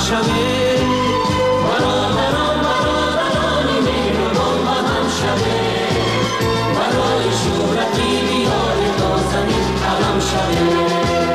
شوه برادران برادرانی مهربان با هم شوه برای شهرتی بیار نازنین علم شوه.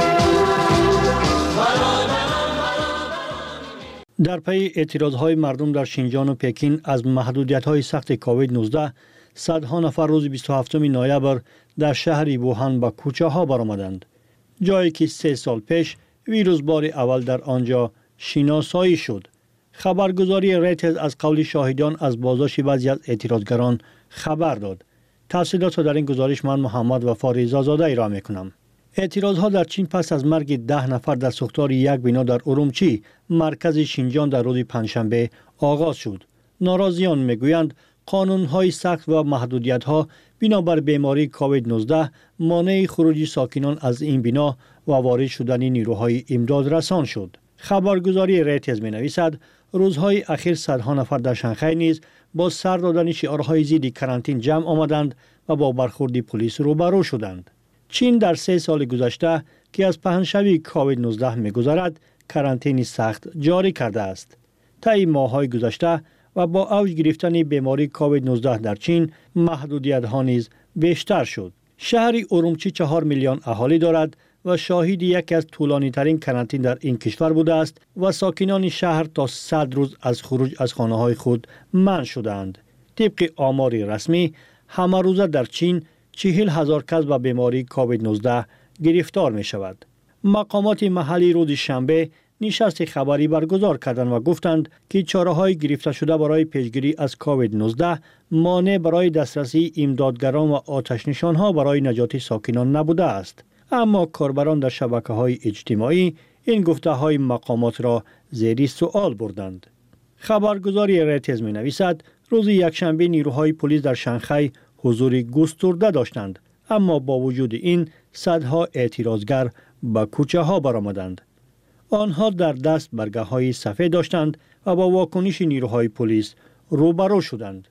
در پی اعتراضهای مردم در شینجان و پکین از محدودیت‌های سخت کووید 19 صدها نفر روز 27 نوامبر در شهر ووهان به کوچه‌ها برآمدند، جایی که 3 سال پیش ویروس بار اول در آنجا شناسایی شد. خبرگزاری ریترز از قول شاهدان از بازداشت بعضی از اعتراضگران خبر داد. تفصیلات را در این گزارش من محمد وفا رضازاده ارائه می‌کنم. اعتراضها در چین پس از مرگ 10 نفر در سوختار یک بنا در ارومچی مرکز شینجان در روز پنجشنبه آغاز شد. ناراضیان میگویند قانون‌های سخت و محدودیت‌ها بنابر بیماری کووید 19 مانع خروج ساکنان از این بنا و وارد شدن نیروهای امداد رسان شد. خبرگزاری ریترز می‌نویسد روزهای اخیر صدها نفر در شانگهای نیز با سر دادن شعارهای ضد کرانتین جمع آمدند و با برخورد پلیس روبرو شدند. چین در 3 سال گذشته که از پهنشوی کووید 19 می‌گذرد کرانتین سخت جاری کرده است. طی ماه‌های گذشته و با اوج گرفتن بیماری کووید 19 در چین محدودیت‌ها نیز بیشتر شد. شهر ارومچی 4 میلیون اهالی دارد و شاهد یکی از طولانی‌ترین کرانتین در این کشور بوده است و ساکنان شهر تا 100 روز از خروج از خانه‌های خود منع شدند. طبق آمار رسمی همه روزه در چین 40,000 کس به بیماری کووید 19 گرفتار می شود. مقامات محلی روز شنبه نشست خبری برگزار کردند و گفتند که چاره‌های گرفته شده برای پیشگیری از کووید 19 مانع برای دسترسی امدادگران و آتش نشان‌ها برای نجات ساکنان نبوده است. اما کاربران در شبکه‌های اجتماعی این گفته‌های مقامات را زیر سوال بردند. خبرگزاری ریترز می‌نویسد روز یکشنبه نیروهای پلیس در شانگهای حضور گسترده داشتند، اما با وجود این صدها اعتراضگر به کوچه ها برآمدند. آنها در دست برگه‌های سفید داشتند و با واکنش نیروهای پلیس روبرو شدند.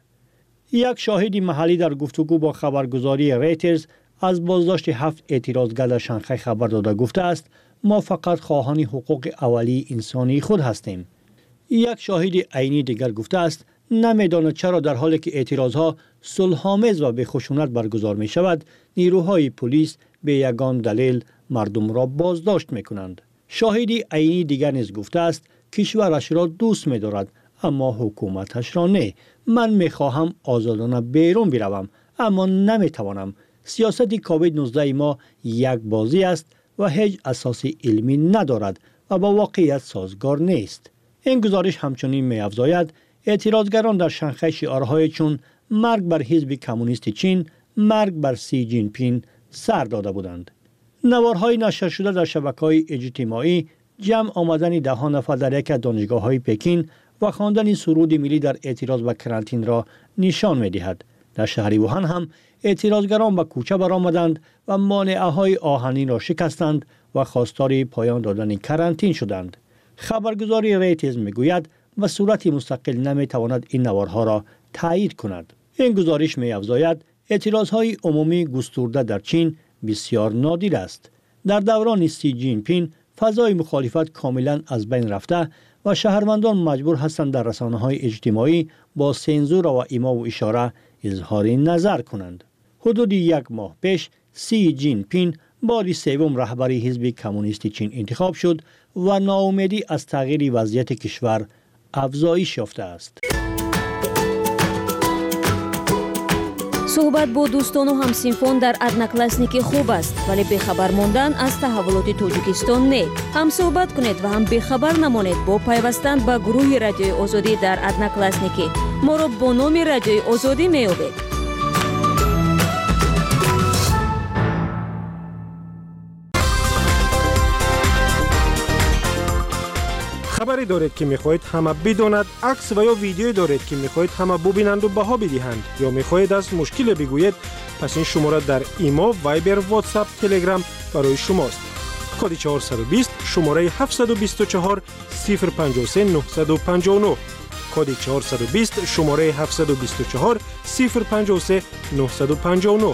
یک شاهد محلی در گفتگو با خبرگزاری ریترز از بازداشت 7 اعتراضگر در شانگهای خبر داده گفته است ما فقط خواهان حقوق اولیه انسانی خود هستیم. یک شاهد عینی دیگر گفته است نمی‌داند چرا در حالی که اعتراضها صلح‌آمیز و به خشونت برگزار می شود نیروهای پلیس به یگان دلیل مردم را بازداشت می‌کنند. شاهد عینی دیگر نیز گفته است کشورش را دوست می‌دارد اما حکومتش را نه. من می‌خواهم آزادانه بیرون بروم اما نمی‌توانم. سیاست کووید 19 ما یک بازی است و هیچ اساس علمی ندارد و با واقعیت سازگار نیست. این گزارش همچنین می‌افزاید اعتراضگران در شانگهای شعارهای چون مرگ بر حزب کمونیست چین، مرگ بر سی جین پین سر داده بودند. نوارهای نشر شده در شبکه‌های اجتماعی جمع آمدن دهان نفر در یک از دانشگاه‌های پکین و خواندن سرود ملی در اعتراض به کرانتین را نشان می‌دهد. در شهر ووهان هم اعتراضگران به کوچه برآمدند و مانعه‌های آهنی را شکستند و خواستار پایان دادن کرانتین شدند. خبرگزاری ریترز می‌گوید و صورت مستقل نمی‌تواند این نوارها را تایید کند. این گزارش می‌افزاید اعتراضهای عمومی گسترده در چین بسیار نادر است. در دوران سی جین پین فضای مخالفت کاملا از بین رفته و شهروندان مجبور هستند در رسانه‌های اجتماعی با سنزور و ایما و اشاره اظهار نظر کنند. حدود 1 ماه پیش سی جین پین بار سوم رهبری حزب کمونیست چین انتخاب شد و ناامیدی از تغییر وضعیت کشور افزایش یافته است. صحبت با دوستان و همسنفان در ادناکلاسنیک خوب است ولی بخبر ماندن از تحولات تاجیکستان نه. هم صحبت کنید و هم بخبر نمانید با پیوستن به گروه رادیوی آزادی در ادناکلاسنیک. ما را با نام رادیوی آزادی می‌یابید. خبری دارید که میخواهید همه بداند، عکس و یا ویدیویی دارید که میخواهید همه ببینند و بها بدهند یا میخواهید از مشکل بگویید، پس این شماره در ایما، وایبر، واتساپ، تلگرام برای شماست. کد 420 شماره 724 053 959 کد 420 شماره 724 053 959.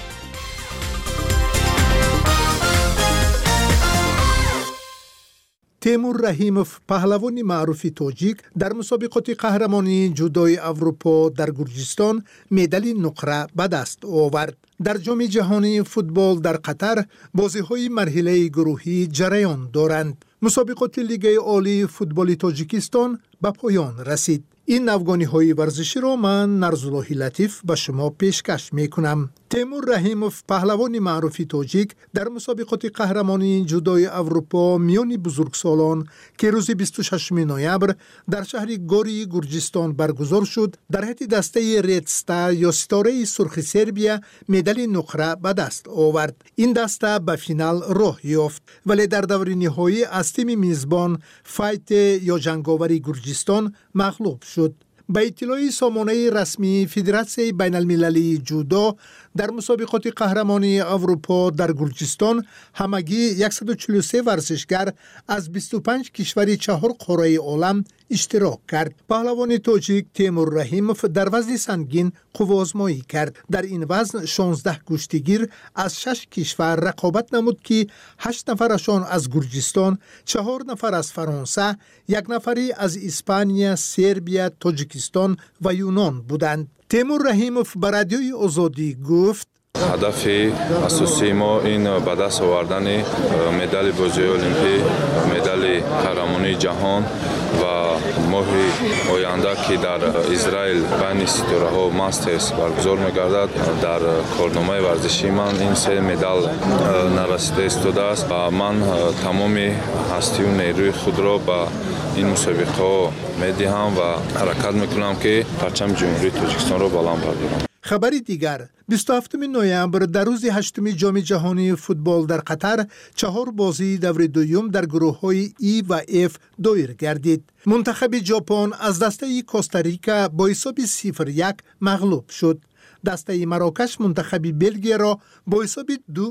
تیمور رحیموف پهلوان معروف تاجیک در مسابقات قهرمانی جودوی اروپا در گرجستان مدال نقره به دست آورد. در جام جهانی فوتبال در قطر بازی‌های مرحله گروهی جریان دارند. مسابقات لیگ عالی فوتبال تاجیکستان به پایان رسید. این افغانی‌های ورزشی را من نرزالله لطیف به شما پیشکش می‌کنم. تیمور رحیموف پهلوان معروف تاجیک در مسابقات قهرمانی جودوی اروپا میان بزرگسالان که روز 26 نوامبر در شهر گوری گرجستان برگزار شد در حد دسته رد استار یا ستاره سرخ سربیا مدال نقره به دست آورد. این دسته به فینال راه یافت ولی در دور نهایی از تیم میزبان فایت یا جنگاوری گرجستان مغلوب شد. به اطلاع سامانه رسمی فدراسیون بین المللی جودو در مسابقات قهرمانی اروپا در گرجستان همگی 143 ورزشگر از 25 کشور 4 قاره عالم اشتراک کرد. پهلوان تاجیک تیمور رحیموف در وزن سنگین قوه‌آزمایی کرد. در این وزن 16 کشتیگیر از 6 کشور رقابت نمود که 8 نفرشان از گرجستان، 4 نفر از فرانسه، 1 نفری از اسپانیا، سربیا، تاجیکستان و یونان بودند. تیمور رحیموف به رادیوی آزادی گفت: هدف اساسی ما این به دست آوردن مدال بازی المپیک، مدال قهرمانی جهان و ماه آینده که در اسرائیل بین ستاره‌ها ماسترز برگزار می‌گردد. در کارنامه ورزشی من این 3 مدال نرسیده ایستاده است و من تمام هستی و نیروی خود را به این مسابقه می‌دهم و حرکت می‌کنم که پرچم جمهوری تاجیکستان را بلند بردارم. خبری دیگر 27 نوامبر در روز 8 جام جهانی فوتبال در قطر 4 بازی دور دوم در گروه‌های ای و اف دایر گردید. منتخب ژاپن از دسته کوستاریکا با حساب 0-1 مغلوب شد. دسته مراکش منتخب بلژیم را با حساب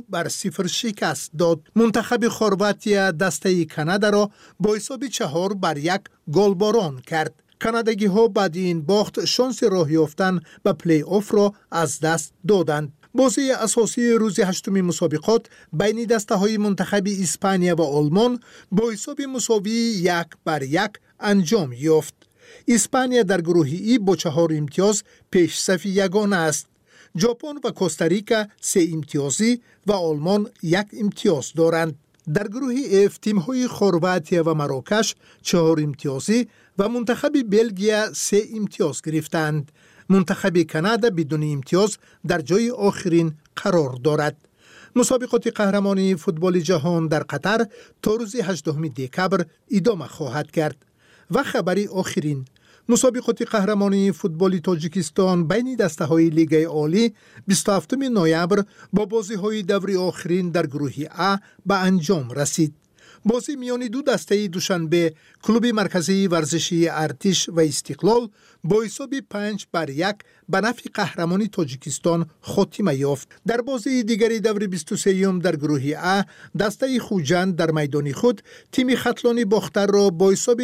2-0 شکست داد. منتخب خورواتیا دسته کانادا را با حساب 4-1 گلباران کرد. کانادایی ها بعد این باخت شانس راه یافتن به پلی آف را از دست دادند. بازی اساسی روز 8 مسابقات بین دسته های منتخب اسپانیا و آلمان با حساب مساوی 1-1 انجام یافت. اسپانیا در گروه ای با 4 امتیاز پیش صف یگانه است. ژاپن و کوستاریکا 3 امتیازی و آلمان 1 امتیاز دارند. در گروه اف تیم های خورواتیا و مراکش 4 امتیازی و منتخب بلژیم 3 امتیاز گرفتند. منتخب کانادا بدون امتیاز در جای آخرین قرار دارد. مسابقات قهرمانی فوتبال جهان در قطر تا روز 18 دکبر ادامه خواهد کرد. و خبری آخرین، مسابقات قهرمانی فوتبال تاجیکستان بین دسته های لیگ عالی 27 نوامبر با بازی های دور آخرین در گروه ا به انجام رسید. بازی میان دو دسته دوشنبه کلوب مرکزی ورزشی ارتش و استقلال با حساب 5-1 به نفع قهرمانی تاجیکستان خاتمه یافت. در بازی دیگری دور 23 در گروه ا دسته خوجند در میدان خود تیم خطلانی باختر را با حساب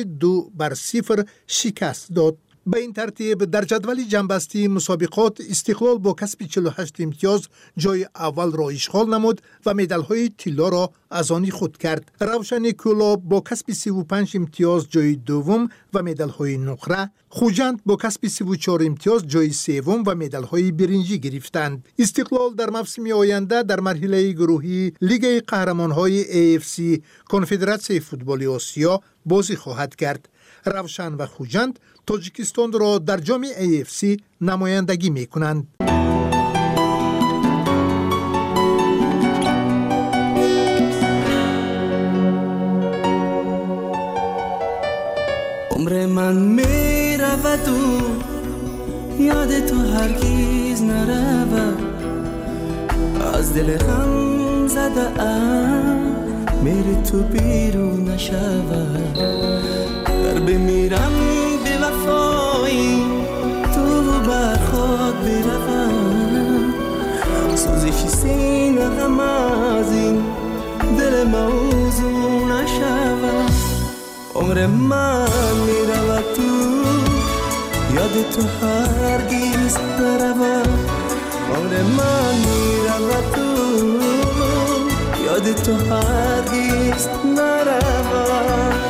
2-0 شکست داد. به این ترتیب در جدول جنبستی مسابقات استقلال با کسب 48 امتیاز جای اول را اشغال نمود و مدال‌های طلا را از آن خود کرد. روشن کلاب با کسب 35 امتیاز جای دوم و مدال‌های نقره، خوجند با کسب 34 امتیاز جای سوم و مدال‌های برنجی گرفتند. استقلال در موسم آینده در مرحله گروهی لیگ قهرمان‌های AFC کنفدراسیون فوتبال آسیا بازی خواهد کرد. روشن و خوجند تاجیکستان را در جام AFC نمایندگی می کنند. عمر من می رود و یاد تو هرگز نرود، از دل غم زده ام میری تو بیرون نشود. در بمیرم به وفایی تو بر خود بروم، سوزش سینه غم از این دل موضوع نشود. عمر من میرود تو یاد تو هرگز نرود. عمر من میرود تو یاد تو هرگز نرود.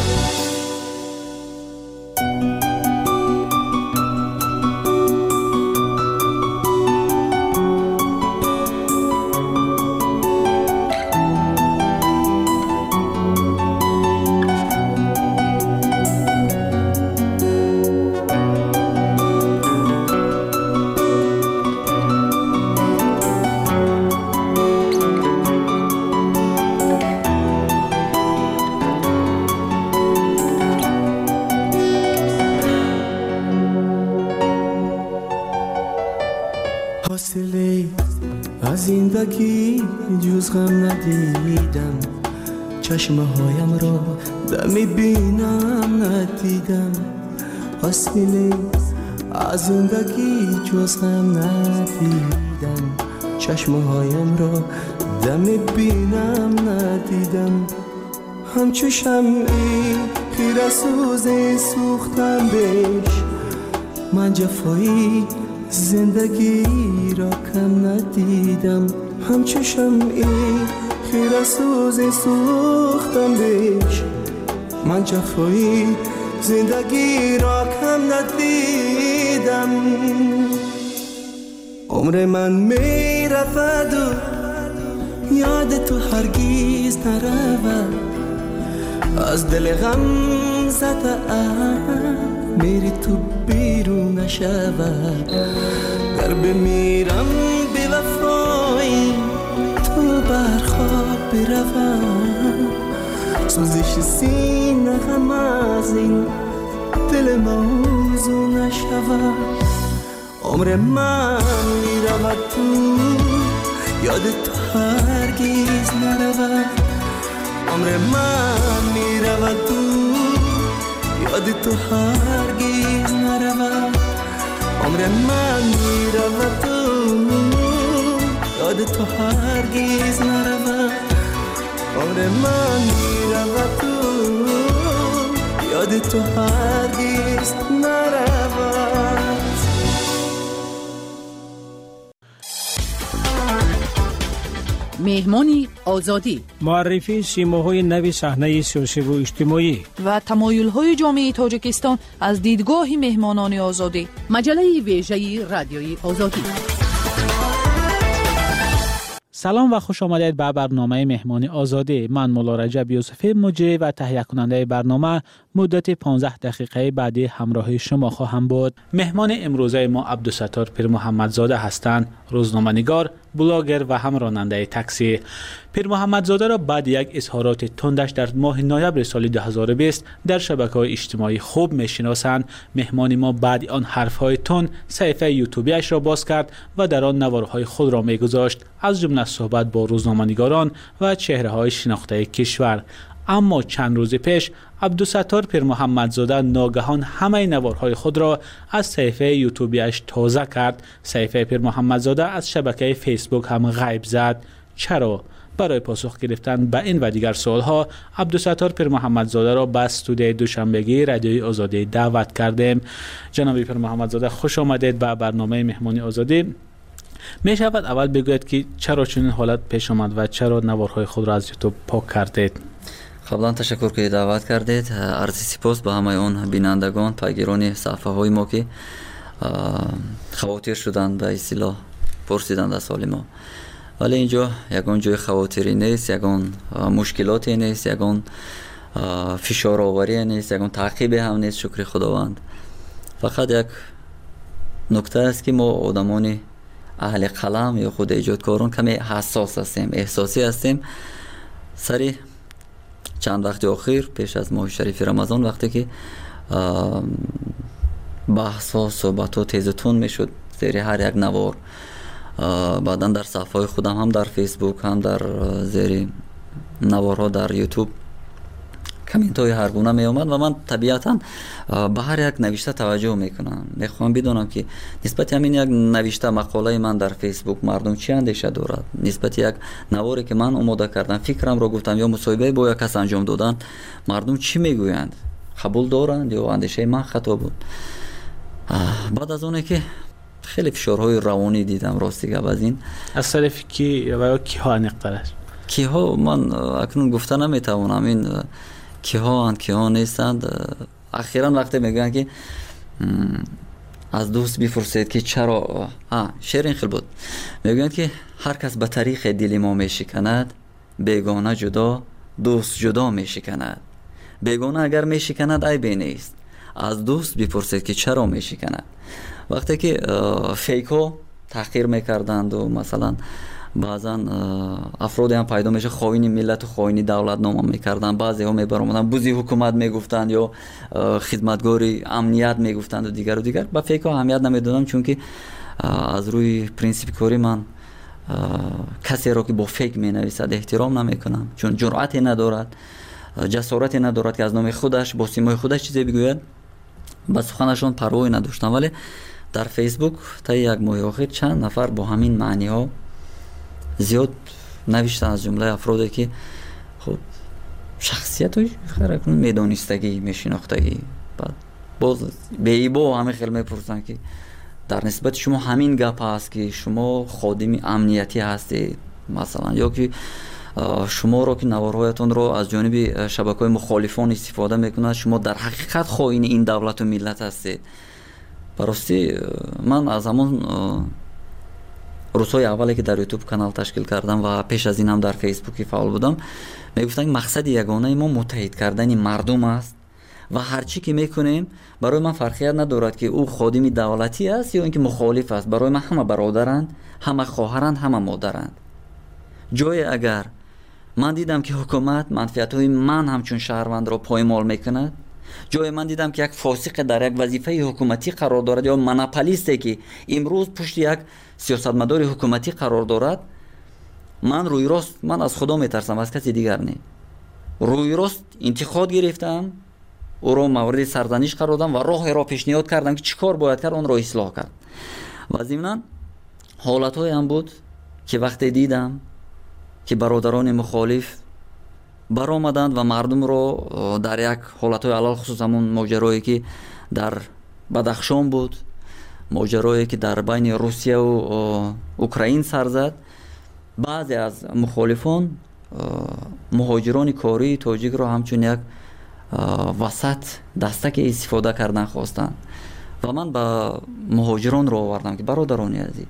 حاصله از زندگی جز غم ندیدم، چشمه هایم را دمی بینم ندیدم. حاصله از زندگی جز غم ندیدم، چشمه هایم را دمی بینم ندیدم. همچو شمعی خیره سوز سوختم بهش، من جفایی زندگی را کم ندیدم. همچو شمعی خیره سوز سوختم بهش، من جفایی زندگی را کم ندیدم. عمر من می رفت و یاد تو هرگز نرود. از دل غم زده میری تو بیرون نشود. گر بمیرم بی وفایی تو برخواب بروم، سوزش سینه غم از این دل موضوع نشود. عمر من میرود تو یاد تو هرگز نرود. عمر من میرود تو یاد تو هرگز نرود. عمر من میرود تو یاد تو هرگز نرود. عمر من میرود تو یاد تو هرگز نرود. مهمانی آزادی، معرفی سیماهای نوی صحنه سیاسی و اجتماعی و تمایل‌های جامعه تاجیکستان از دیدگاه مهمانان آزادی. مجله ویژه رادیوی آزادی. سلام و خوش آمدید به برنامه مهمانی آزادی. من مولا رجب یوسفی مجری و تهیه کننده برنامه مدت 15 دقیقه بعدی همراه شما خواهم بود. مهمان امروزه ما عبدالستار پیر محمدزاده هستند، روزنامه‌نگار، بلاگر و هم راننده تاکسی. پیر محمدزاده را بعد یک اظهارات تندش در ماه نوامبر سال 2020 در شبکه‌های اجتماعی خوب می‌شناسند. مهمان ما بعد آن حرف‌های تند صفحه یوتیوبیش را باز کرد و در آن نوارهای خود را می‌گذاشت، از جمله صحبت با روزنامه‌نگاران و چهره‌های شناخته کشور. اما چند روز پیش عبدالستار پیر محمدزاده ناگهان همه نوارهای خود را از صفحه یوتیوبیش تازه کرد. صفحه پیر محمدزاده از شبکه فیسبوک هم غیب زد. چرا؟ برای پاسخ گرفتن به این و دیگر سوالها عبدالستار پیر محمدزاده را به استودیوی دوشنبگی رادیوی آزادی دعوت کردیم. جناب پیر محمدزاده خوش آمدید به برنامه مهمانی آزادی. می شود اول بگویید که چرا چنین حالت پیش آمد و چرا نوارهای خود را از یوتیوب پاک کردید؟ قبلا تشکر که دعوت کردید. عرض سپاس به همه اون بینندگان، پیگیران صفحه های ما که خواطر شدند، به اصطلاح پرسیدند از حال ما. ولی اینجا یگان جای خواطری نیست، یگان مشکلاتی نیست، یگان فشار آوری نیست، یگان تعقیب هم نیست. شکر خداوند. فقط یک نکته است که ما آدمان اهل قلم یا خود ایجادکاران کمی حساس هستیم، احساسی هستیم. سری چند وقت اخیر پیش از ماه شریف رمضان وقتی که بحث ها صحبت ها تیز تون می شد زیر هر یک نوار، بعدا در صفحه خودم هم در فیسبوک هم در زیر نوارها در یوتیوب کامنت های هر گونه می اومد و من طبیعتا به هر یک نوشته توجه میکنم. میخوام بدونم که نسبت همین یک نوشته مقاله من در فیسبوک مردم چی اندیشه دارد، نسبت یک نواری که من آماده کردم، فکرم رو گفتم یا مصاحبه با یک کس انجام دادن، مردم چی میگویند، قبول دارند یا اندیشه من خطا بود. بعد از اونه که خیلی فشارهای روانی دیدم، راستی گپ از این از طرف کی و کی ها نقطه کیها من اکنون گفته نمیتوانم این کیها اند کیها نیستند. اخیراً وقتی میگن که از دوست بپرسید که چرا شعر این خیلی بود، میگن که هر کس به طریق دل ما میشکند، بیگانه جدا دوست جدا میشکند. بیگانه اگر میشکند عیبی نیست، از دوست بپرسید که چرا میشکند. وقتی که فیکو تحقیر میکردند و مثلا بعضا افرادی هم پیدا میشه خائن ملت و خائن دولت نام میکردن، بعضی ها میبرامدن بوزی حکومت میگفتند یا خدمتگاری امنیت میگفتند و دیگر. با فیکو اهمیت نمیدادم، چون که از روی پرینسیپ کاری من کسی را که با فیک مینویسد احترام نمیکنم، چون جرأتی ندارد، جسارتی ندارد که از نام خودش با سیمای خودش چیزی بگوید. با سخنشون پروایی نداشتم، ولی در فیسبوک تا یک ماه اخیر چند نفر با همین معنی ها زیاد نوشتن، از جمله افرادی که خب شخصیت های خیلی میدانستگی میشناختگی، بعد باز به ایبا همه خیلی میپرسن که در نسبت شما همین گپ هست که شما خادم امنیتی هستید مثلا، یا که شما رو که نوارهایتون رو از جانب شبکه‌های مخالفان استفاده میکنند، شما در حقیقت خائن این دولت و ملت هستید. براستی من از همون روزهای اولی که در یوتیوب کانال تشکیل کردم و پیش از این هم در فیسبوک فعال بودم، میگفتن مقصد یگانه ما متحد کردن مردم است و هر چی که میکنیم برای من فرقیت ندارد که او خادم دولتی است یا اینکه مخالف است. برای من همه برادرند، همه خواهرند، همه مادرند. جای اگر من دیدم که حکومت منفعت‌های من همچون شهروند را پایمال میکند، جای من دیدم که یک فاسق در یک وظیفه حکومتی قرار دارد یا مناپولیستی که امروز پشت یک سیاستمدار حکومتی قرار دارد، من روی راست من از خدا میترسم، از کسی دیگر نه. روی راست انتقاد گرفتم، او را مورد سرزنش قرار دادم و راه را پیشنهاد کردم که چیکار باید کرد، اون را اصلاح کرد. و ضمن حالت‌های هم بود که وقتی دیدم که برادران مخالف برآمدند و مردم رو در یک حالت‌های علل خصوص همون ماجرایی که در بدخشان بود، ماجرایی که در بین روسیه و اوکراین سر زد، بعضی از مخالفان مهاجران کاری تاجیک رو همچون یک وسط دستک استفاده کردن خواستن و من با مهاجران رو آوردم که برادرانی عزیز،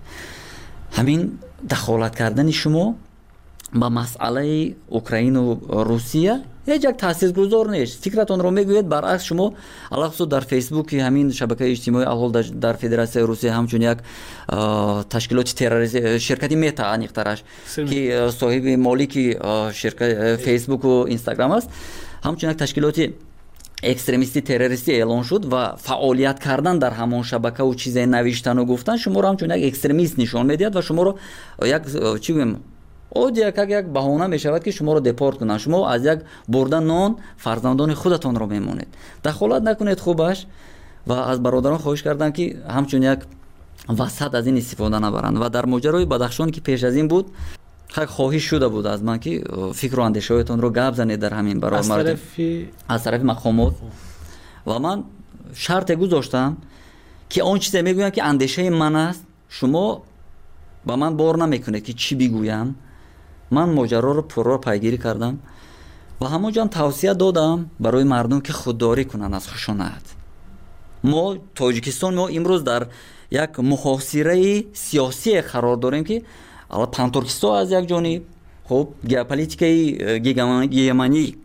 همین دخالت کردن شما با مسئله اوکراین و روسیه هیچ یک تاثیرگذار نیست. فکرتون رو میگوید برعکس شما علاوه در فیسبوک همین شبکه اجتماعی الحال در فدراسیون روسیه همچون یک تشکیلات تروریستی شرکتی متا انیقترش که صاحب مالک شرکت فیسبوک و اینستاگرام است، همچون یک تشکیلات اکستریمیستی تروریستی اعلان شد و فعالیت کردن در همان شبکه و چیزای نوشتن و گفتن شما رو همچون یک اکستریمیست نشان میدهد و شما رو یک چی بگم او یک بهانه می شود که شما رو دپورت کنند. شما از یک بردن نان فرزندان خودتان رو میمونید. دخالت نکنید خوبش و از برادران خواهش کردم که همچون یک وسط از این استفاده نبرند. و در ماجرای بدخشان که پیش از این بود خواهش شده بود از من که فکر و اندیشه‌هایتان رو گپ زنید در همین برابر از طرف مقامات و من شرط گذاشتم که اون چیزی میگویم که اندیشه من است، شما با من بار نمیکنید که چی بگویم. من ماجرا رو پررو پیگیری کردم و همونجا هم توصیه دادم برای مردم که خودداری کنن از خشونت. ما تاجیکستان ما امروز در یک محاصره سیاسی قرار داریم که الان پانتورکستان از یک جانب، خب ژئوپلیتیکای گیمانی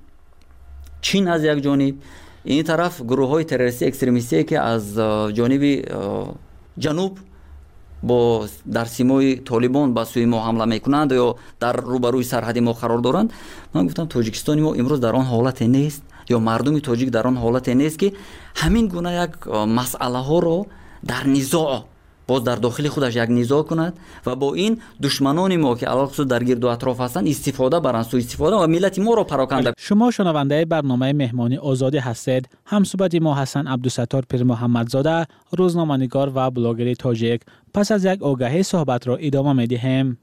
چین از یک جانب، این طرف گروه‌های تروریستی اکستریمیستی که از جانب جنوب با در سیمای طالبان به سوی ما حمله میکنند یا در روبروی سرحد ما قرار دارند. من گفتم تاجیکستان ما امروز در آن حالت نیست یا مردم تاجیک در آن حالت نیست که همین گونه یک مسئله ها رو در نزاع باز در داخل خودش یک نزاع کند و با این دشمنان ما که علاوه در گرد و اطراف هستند استفاده برند، سوء استفاده و ملت ما رو پراکنده. شما شنونده برنامه مهمانی آزادی هستید. همصحبت ما حسن عبدالستار پیر محمدزاده، روزنامه‌نگار و بلاگر تاجیک. پس از یک آگهی صحبت را ادامه می‌دهیم.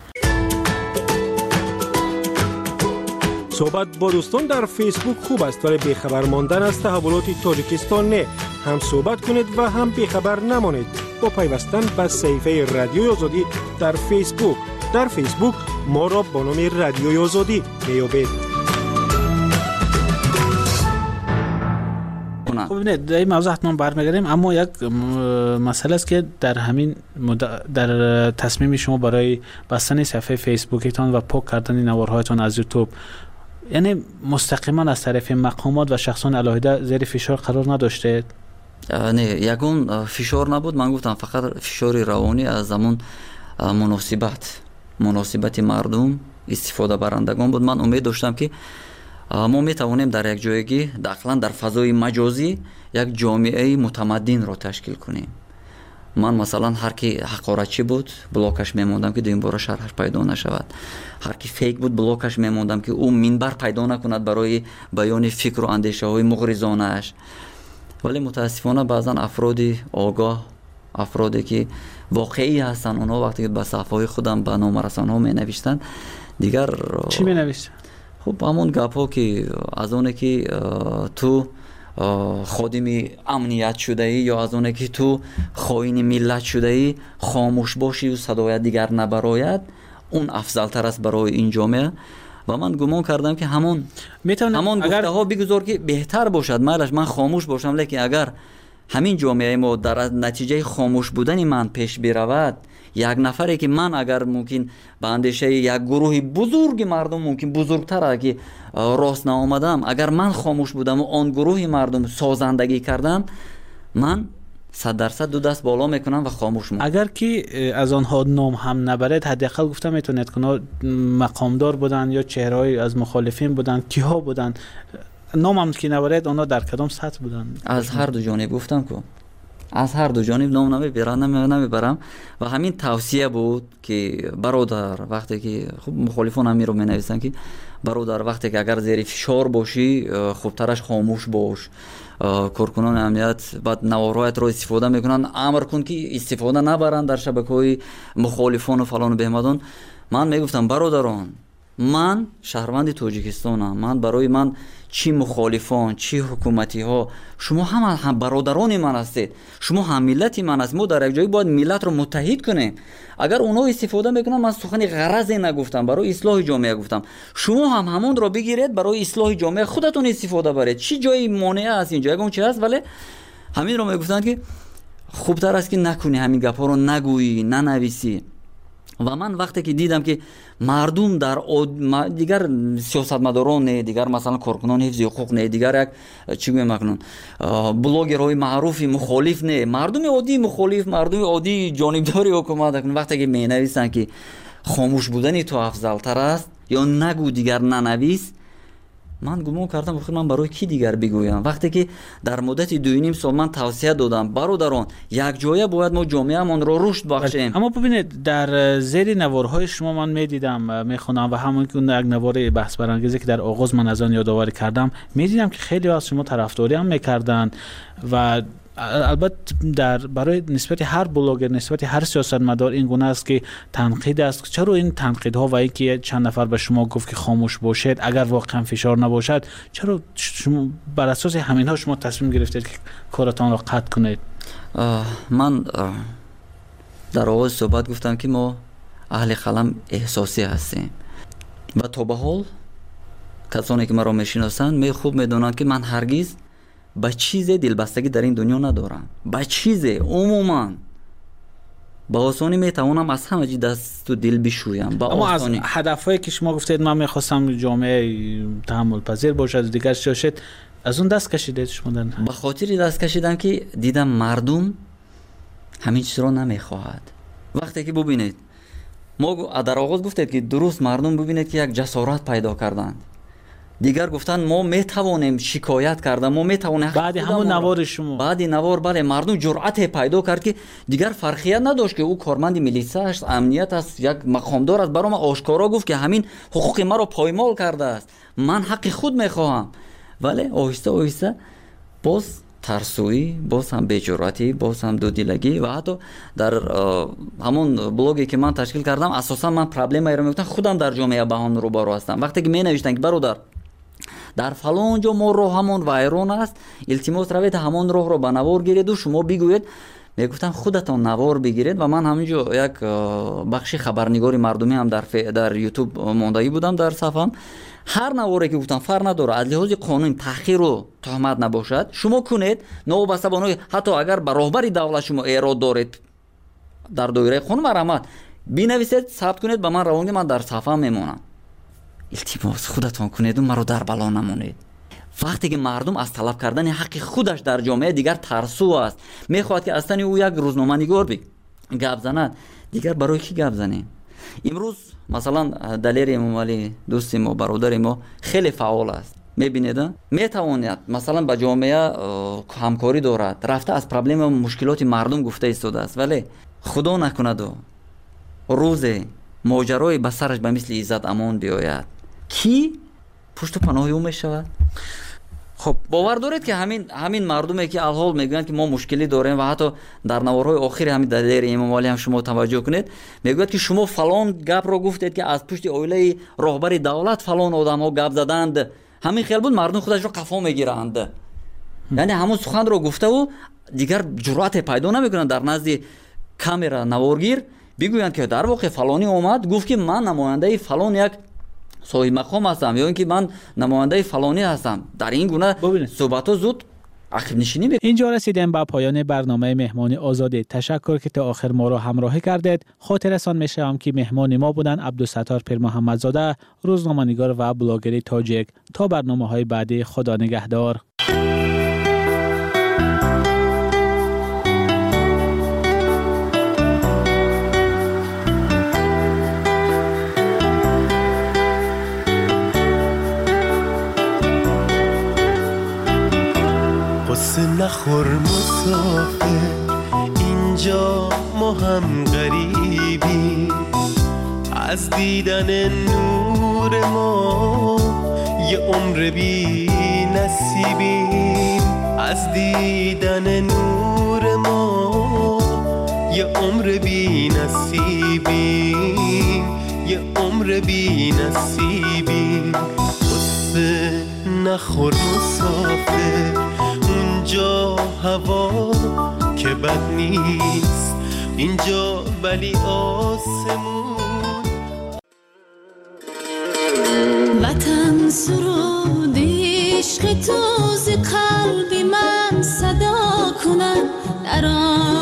صحبت با دوستان در فیسبوک خوب است ولی بیخبر ماندن از تحولات تاجیکستان نه. هم صحبت کنید و هم بیخبر نمانید با پیوستن به صفحه رادیوی آزادی در فیسبوک. در فیسبوک ما را با نام رادیوی آزادی میابید. خب ببینید در این موضوع حتما برمیگردیم، اما یک مسئله است که در همین در تصمیم شما برای بستن صفحه فیسبوکتان و پاک کردن نوارهایتان از یوتیوب، یعنی مستقیما از طرف مقامات و شخصان علاهده زیر فشار قرار نداشته؟ نه، یگون فشار نبود. من گفتم فقط فشار روانی از زمان مناسبت مردم، استفاده برندگان بود. من امید داشتم که ما میتوانیم در یک جایگی داخلا در فضای مجازی یک جامعه متمدن را تشکیل کنیم. من مثلا هر کی حقارتچی بود بلاکش میموندم که دویم بار شرحش پیدا نشود. هر کی فیک بود بلاکش میموندم که او منبر پیدا نکند برای بیان فکر و اندیشه های مغرضانه اش. ولی متاسفانه بعضا افرادی آگاه، افرادی که واقعی هستن، اونا وقتی که به صفحه خودم به نام رسانه‌ها می نوشتن دیگر چی می نوشتن؟ خب همون گپ‌ها که از اونه که تو خادم امنیت شده ای یا از اونه که تو خائن ملت شده ای خاموش باشی و صدای دیگر نبراید، اون افضل تر است برای این جامعه. و من گمان کردم که همون گفته ها بگذار که بهتر باشد. من خاموش باشم، لیکن اگر همین جامعه ما در نتیجه خاموش بودن من پیش برود، یک نفری که من اگر ممکن به اندیشه یک گروه بزرگ مردم ممکن بزرگتر که راست نآمدم، اگر من خاموش بودم و آن گروه مردم سازندگی کردم، من 100% دو دست بالا میکنم و خاموش میکنم. اگر که از آنها نام هم نبرد، حداقل گفتم میتونید که مقامدار بودن یا چهره‌ای از مخالفین بودن، کیها بودن، نام هم که نبرد آنها در کدام سطح بودن؟ از هر دو جانب گفتم که از هر دو جانب نام نمیبرم و همین توصیه بود که برادر وقتی که خب مخالفان هم رو مینویسن که برادر وقتی که اگر زیر فشار باشی خوبترش خاموش باش. کارکنان امنیت بعد نوارهایت را استفاده میکنن، امر کن که استفاده نبرن در شبکه‌های مخالفان و فلان و بهمدان. من میگفتم برادران، من شهروند تاجیکستانم، من برای من چی مخالفان چی حکومتی ها، شما هم برادران من هستید، شما هم ملت من هستید. ما در یک جایی باید ملت رو متحد کنیم. اگر اونها استفاده میکنن، من سخن غرضی نگفتم، برای اصلاح جامعه گفتم، شما هم همون رو بگیرید برای اصلاح جامعه خودتون استفاده برید. چی جایی مانع است اینجا اون چی هست؟ ولی همین رو میگفتن که خوبتر است که نکنی، همین گپا رو نگویی، ننویسی. و من وقتی که دیدم که مردم در دیگر سیاستمداران نه، دیگر مثلا کارکنان حفظ حقوق نه، دیگر یک چی میگن بلاگرهای معروف مخالف نه، مردم عادی مخالف، مردم عادی جانبداری حکومت کنن، وقتی که مینویسن که خاموش بودن تو افضل تر است یا نگو دیگر ننویس، من گمان کردم من برای کی دیگر بگویم؟ وقتی که در مدت 2.5 سال من توصیه دادم برادران یک جایه باید ما جامعه‌مان رو رشد بخشیم. اما ببینید در زیر نوارهای شما من میدیدم میخونم و همون که یک نوار بحث برانگیزی که در آغاز من از آن یادآوری کردم، میدیدم که خیلی از شما طرفداری هم میکردن و البته در برای نسبت هر بلاگر، نسبت هر سیاستمدار این گونه است که تنقید است. چرا این تنقیدها و اینکه چند نفر به شما گفت که خاموش باشید اگر واقعا فشار نباشد، چرا شما بر اساس همینها شما تصمیم گرفتید که کارتان را قطع کنید؟ من در آغاز صحبت گفتم که ما اهل قلم احساسی هستیم و تا به حال کسانی که مرا میشناسند خوب میدونند که من هرگز با چیز دلبستگی در این دنیا ندارم. با چیز عموما با آسانی میتوانم از همه چیز دست و دل بشویم. اما از هدفهایی که شما گفتید من میخواستم جامعه تحمل پذیر باشد دیگر شاشد، از اون دست کشیدید شما؟ به خاطر دست کشیدم که دیدم مردم همین چیز را نمیخواهد. وقتی که ببینید ما در آغاز گفتید که درست مردم ببینید که یک جسارت پیدا کردند، دیگر گفتن ما میتوانیم شکایت کردن، ما میتوانیم بعد همون نوار شما، بعد نوار بله مردم جرأت پیدا کرد که دیگر فرقیت نداشت که او کارمند میلیسا است، امنیت است، یک مقامدار است، برام آشکارا گفت که همین حقوق ما رو پایمال کرده است، من حق خود میخواهم. ولی آهسته آهسته باز ترسویی، باز هم بی‌جرأتی، باز هم دودیلگی و حتی در همون بلاگی که من تشکیل کردم اساسا من پرابلمی رو میگفتم خودم در جامعه با هم روبرو هستم. وقتی که می نوشتن که برادر در فلان جا ما راه همون وایران است، التماس روید همون راه رو به نوار گیرید و شما بگوید میگفتن خودتان نوار بگیرید و من همینجا یک بخشی خبرنگاری مردمی هم در یوتیوب موندگی بودم در صفحم. هر نواری که گفتم فرق نداره، از لحاظ قانون تحقیر و تهمت نباشد شما کنید، نوبسته با حتی اگر به راهبری دولت شما ایراد دارید در دایره قانون مرامت بنویسید، ثبت کنید، به من روانید، من در صفحه میمونم. التماس خودتون کنید و مرا در بلا نمونید. وقتی که مردم از طلب کردن حق خودش در جامعه دیگر ترسو است، میخواد که اصلا او یک روزنامه‌نگار گپ زند، دیگر برای کی گپ زنیم؟ امروز مثلا دلیر امامعلی دوست ما، برادر ما خیلی فعال است، میبینید میتواند مثلا با جامعه همکاری دارد، رفته از پرابلم و مشکلات مردم گفته ایستاده است، ولی خدا نکند و روز ماجرای به سرش به مثل عزت امان بیاید، کی پشت و پناه او میشود؟ خب باور دارید که همین مردمی که الحال میگویند که ما مشکلی داریم و حتی در نوارهای آخر همین دلیر امامعلی هم شما توجه کنید میگوید که شما فلان گپ رو گفتید که از پشت اویله راهبر دولت فلان آدم ها گپ زدند، همین خیال بود مردم خودش رو قفا میگیرند. یعنی همون سخن رو گفته و دیگر جرأت پیدا نمیکنند در نزد کامera نوارگیر بگویند که در واقع فلانی اومد گفت که من نماینده فلان یک صاحب مقام هستم یا اینکه من نماینده فلانی هستم. در این گونه صحبت زود عقب نشینی میکنه. اینجا رسیدیم به پایان برنامه مهمانی آزادی. تشکر که تا آخر ما را همراهی کردید. خاطرتان میشم که مهمان ما بودن عبدالستار پیر محمدزاده، روزنامه‌نگار و بلاگر تاجیک. تا برنامه‌های بعدی، خدا نگهدار. نخور مسافر، اینجا ما هم غریبی، از دیدن نور ما یه عمر بی نصیبیم، از دیدن نور ما یه عمر بی نصیبیم، یه عمر بی نصیبیم. قصه نخور مسافر، اونجا هوا که بد نیست، اینجا ولی آسمون. وطن سرود عشق تو ز قلب من صدا کنن، در آن